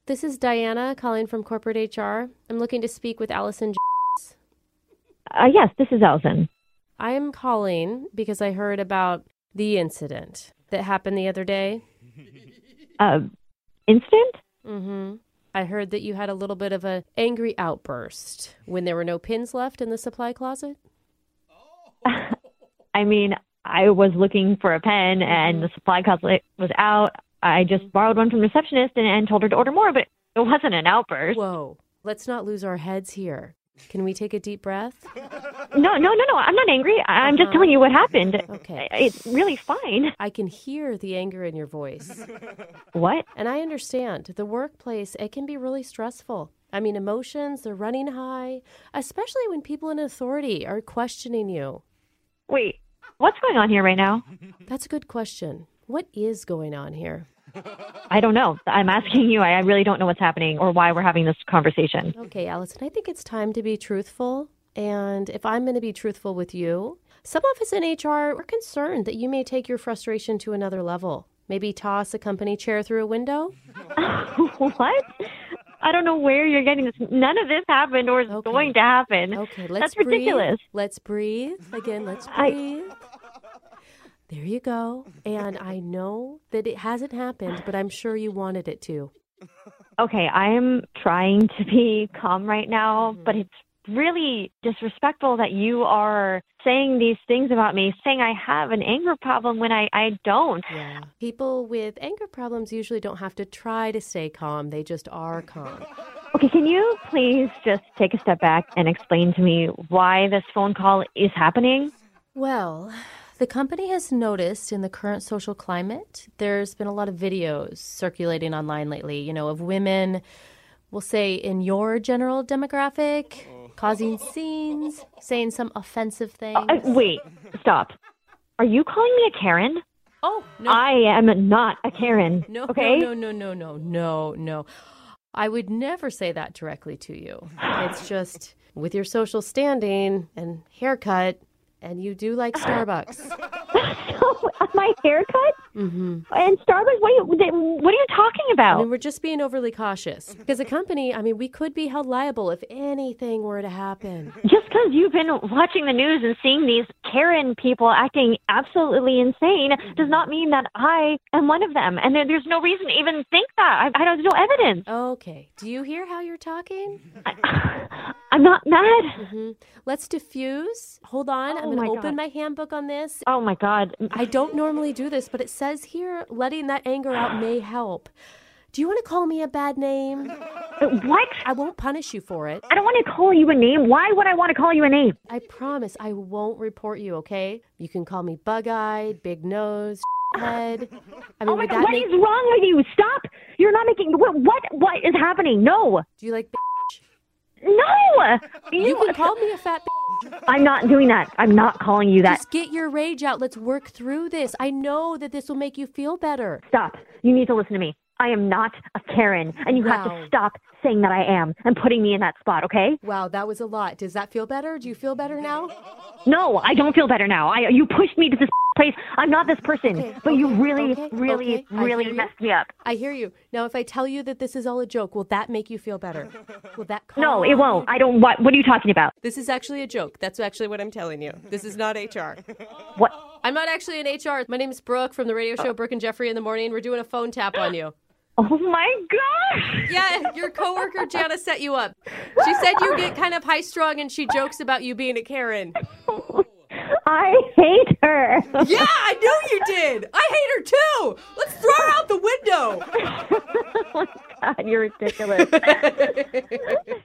This is Diana calling from corporate HR. I'm looking to speak with Allison. Yes, this is Allison. I am calling because I heard about the incident that happened the other day. Incident? Mm-hmm. I heard that you had a little bit of an angry outburst when there were no pins left in the supply closet. I mean, I was looking for a pen and the supply closet was out. I just borrowed one from the receptionist and told her to order more, but it wasn't an outburst. Whoa, let's not lose our heads here. Can we take a deep breath? No. I'm not angry. I'm just telling you what happened. Okay. It's really fine. I can hear the anger in your voice. What? And I understand. The workplace, it can be really stressful. I mean, emotions, they're running high, especially when people in authority are questioning you. Wait, what's going on here right now? That's a good question. What is going on here? I don't know. I'm asking you. I really don't know what's happening or why we're having this conversation. Okay, Allison, I think it's time to be truthful. And if I'm going to be truthful with you, some of us in HR are concerned that you may take your frustration to another level. Maybe toss a company chair through a window? What? I don't know where you're getting this. None of this happened or is going to happen. Okay, That's ridiculous. Let's breathe. Again, let's breathe. There you go. And I know that it hasn't happened, but I'm sure you wanted it to. Okay, I am trying to be calm right now, but it's really disrespectful that you are saying these things about me, saying I have an anger problem when I don't. Yeah. People with anger problems usually don't have to try to stay calm. They just are calm. Okay, can you please just take a step back and explain to me why this phone call is happening? Well, the company has noticed in the current social climate, there's been a lot of videos circulating online lately, of women, we'll say in your general demographic, causing scenes, saying some offensive things. Wait, stop. Are you calling me a Karen? Oh, no. I am not a Karen. No, okay? No. I would never say that directly to you. It's just with your social standing and haircut, and you do like Starbucks. So, my haircut? Mm-hmm. And Starbucks? What are you talking about? I mean, we're just being overly cautious. Because a company, we could be held liable if anything were to happen. Just because you've been watching the news and seeing these Karen people acting absolutely insane does not mean that I am one of them. And there's no reason to even think that. There's no evidence. Okay. Do you hear how you're talking? I'm not mad. Mm-hmm. Let's diffuse. Hold on. I'm going to open my handbook on this. Oh, my God. I don't normally do this, but it says here letting that anger out may help. Do you want to call me a bad name? What? I won't punish you for it. I don't want to call you a name. Why would I want to call you a name? I promise I won't report you, okay? You can call me bug-eyed, big nose, head. Oh my God, what is wrong with you? Stop! You're not making... What is happening? No! Do you like No! You can call me a fat bitch. I'm not doing that. I'm not calling you that. Just get your rage out. Let's work through this. I know that this will make you feel better. Stop. You need to listen to me. I am not a Karen, and you have to stop saying that I am and putting me in that spot, okay? Wow, that was a lot. Does that feel better? Do you feel better now? No, I don't feel better now. You pushed me to this place. I'm not this person, but you really messed me up. I hear you. Now, if I tell you that this is all a joke, will that make you feel better? Will that calm No, it won't. I don't. What are you talking about? This is actually a joke. That's actually what I'm telling you. This is not HR. What? I'm not actually in HR. My name is Brooke from the radio show Brooke and Jeffrey in the Morning. We're doing a phone tap on you. Oh, my gosh. Yeah, your coworker, Jana, set you up. She said you get kind of high-strung, and she jokes about you being a Karen. I hate her. Yeah, I knew you did. I hate her, too. Let's throw her out the window. Oh, my God, you're ridiculous.